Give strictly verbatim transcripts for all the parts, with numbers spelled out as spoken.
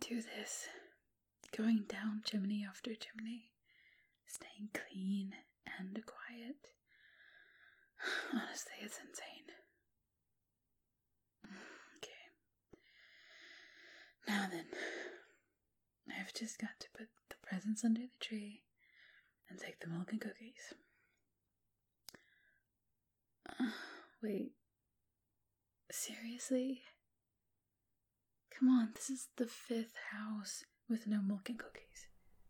do this. Going down chimney after chimney. Staying clean and quiet. Honestly, it's insane. Okay. Now then, I've just got to put the presents under the tree and take the milk and cookies. Uh, wait. Seriously? Come on, this is the fifth house with no milk and cookies.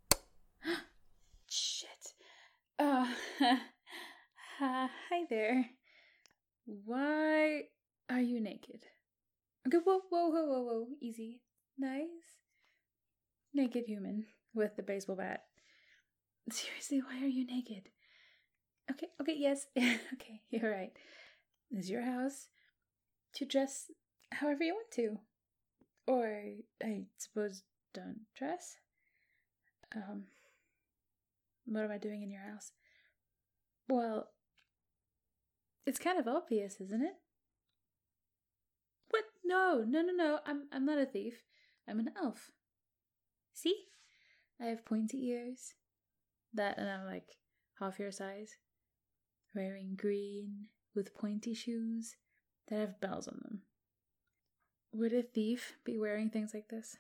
Shit. Uh, uh, hi there. Why are you naked? Okay, whoa, whoa, whoa, whoa, whoa. Easy. Nice. Naked human with the baseball bat. Seriously, why are you naked? Okay, okay, yes. Okay, you're right. This is your house to dress however you want to. Or, I suppose, don't dress. Um, what am I doing in your house? Well, it's kind of obvious, isn't it? What? No, no, no, no. I'm I'm not a thief. I'm an elf. See? I have pointy ears. That, and I'm like half your size. Wearing green with pointy shoes that have bells on them. Would a thief be wearing things like this?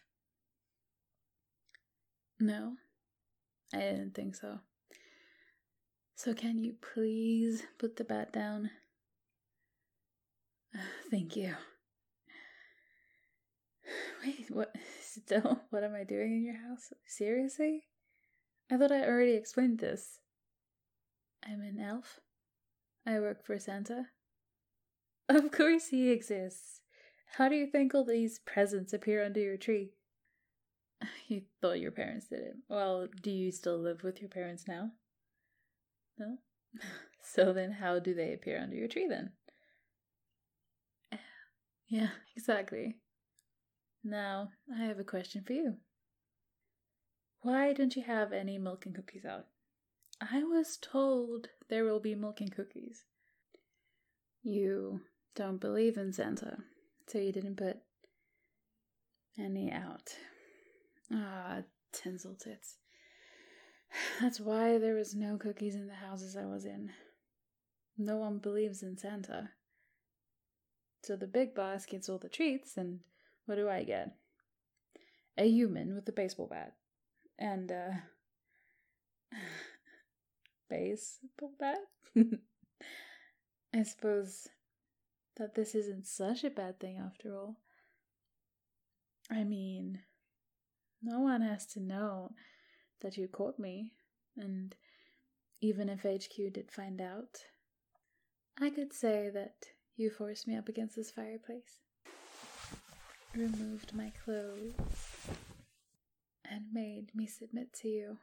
No, I didn't think so. So can you please put the bat down? Thank you. Wait, what? Still? What am I doing in your house? Seriously? I thought I already explained this. I'm an elf. I work for Santa. Of course he exists. How do you think all these presents appear under your tree? You thought your parents did it. Well, do you still live with your parents now? No? So then how do they appear under your tree then? Yeah, exactly. Now, I have a question for you. Why don't you have any milk and cookies out? I was told there will be milk and cookies. You don't believe in Santa, so you didn't put any out. Ah, tinsel tits. That's why there was no cookies in the houses I was in. No one believes in Santa. So the big boss gets all the treats, and what do I get? A human with a baseball bat. And, uh... baseball bat? I suppose that this isn't such a bad thing after all. I mean, no one has to know that you caught me, and even if H Q did find out, I could say that you forced me up against this fireplace, removed my clothes, and made me submit to you.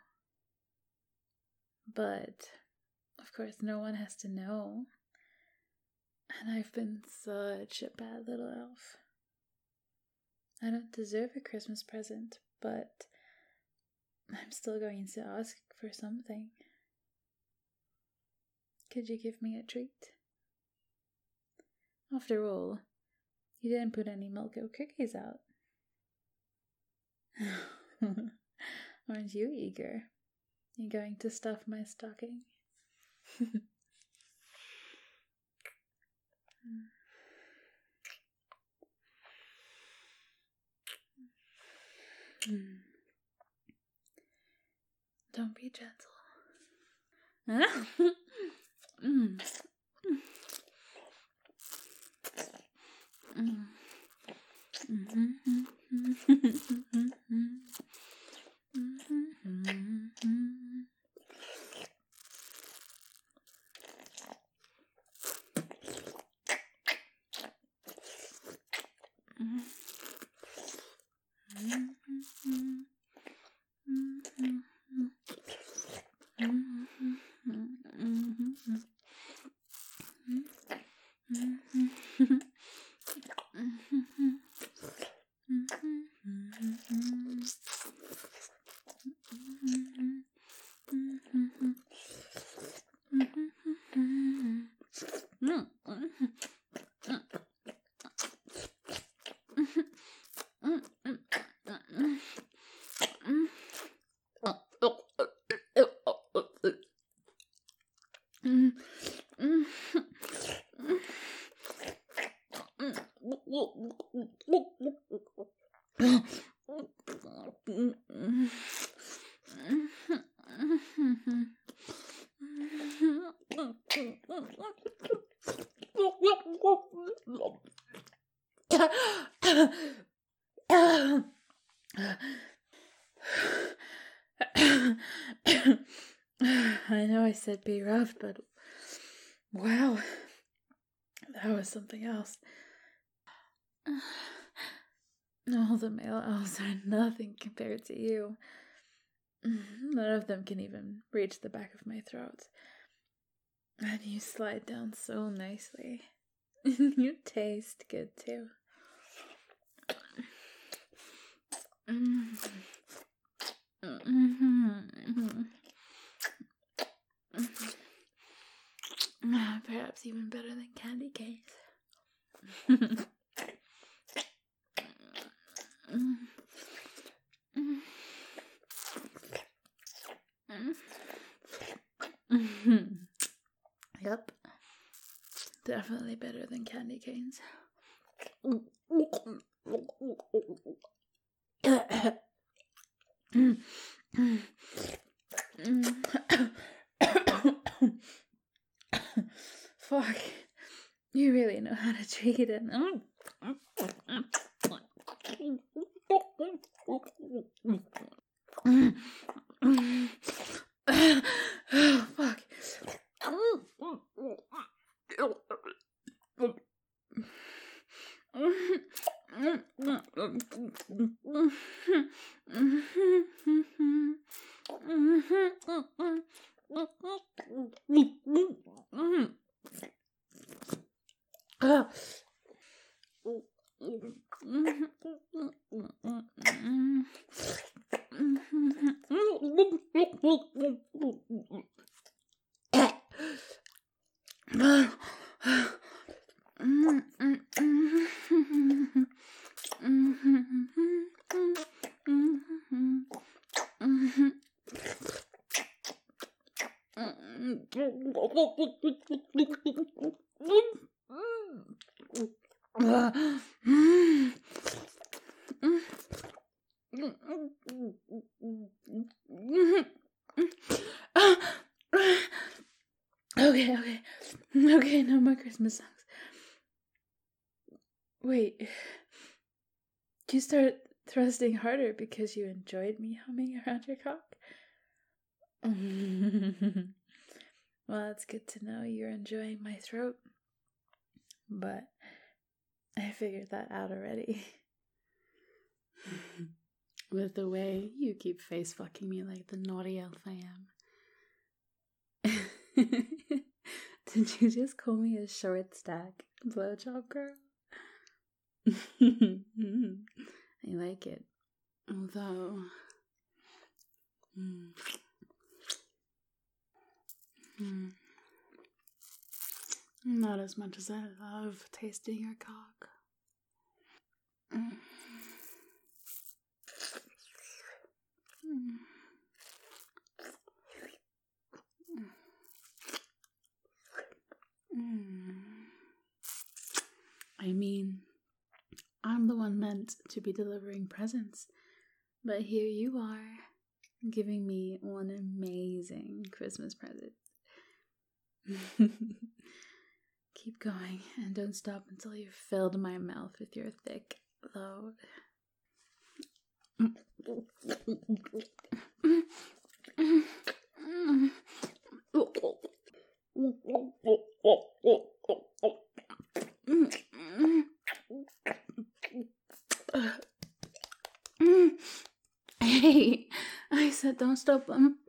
But, of course, no one has to know. And I've been such a bad little elf. I don't deserve a Christmas present, but I'm still going to ask for something. Could you give me a treat? After all, you didn't put any milk or cookies out. Aren't you eager? You going to stuff my stocking? Don't be gentle. mm. Mm. I know I said be rough, but wow, that was something else. All the male elves are nothing compared to you. None of them can even reach the back of my throat. And you slide down so nicely. You taste good too. Perhaps even better than candy canes. Yep. Definitely better than candy canes. Fuck. You really know how to treat it. Fuck. Okay, okay. Okay, no more Christmas songs. Wait. Did you start thrusting harder because you enjoyed me humming around your cock? Well, it's good to know you're enjoying my throat. But I figured that out already. With the way you keep face fucking me like the naughty elf I am. Did you just call me a short stack blowjob girl? I like it. Although, mm, mm, not as much as I love tasting your cock. Mm. Mm. I mean, I'm the one meant to be delivering presents, but here you are, giving me one amazing Christmas present. Keep going, and don't stop until you've filled my mouth with your thick load. Hey, I said don't stop. Um.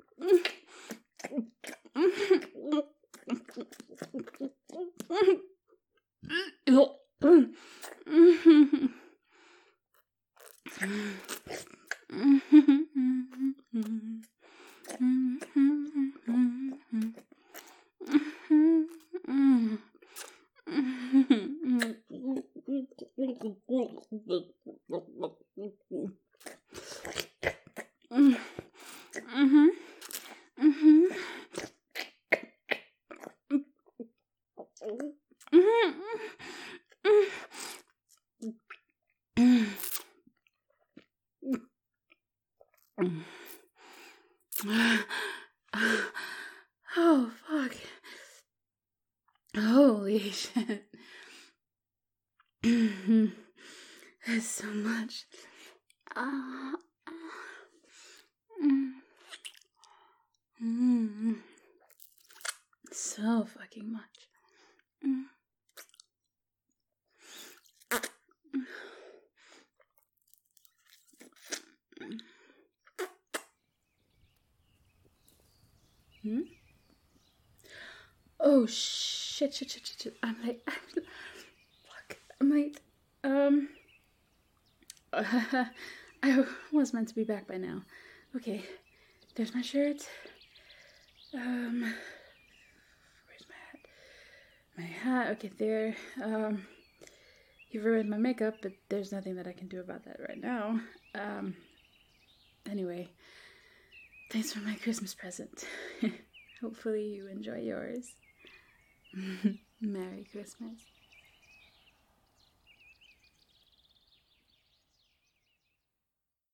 Oh, fuck. Holy shit. That's so much. Uh, mm. Mm. so fucking much. Mm. Hmm? Oh shit, shit, shit, shit, shit. I'm late. Fuck. I'm late. Um. Uh, I was meant to be back by now. Okay. There's my shirt. Um. Where's my hat? My hat. Okay, there. Um. You've ruined my makeup, but there's nothing that I can do about that right now. Um. Anyway. Thanks for my Christmas present. Hopefully you enjoy yours. Merry Christmas.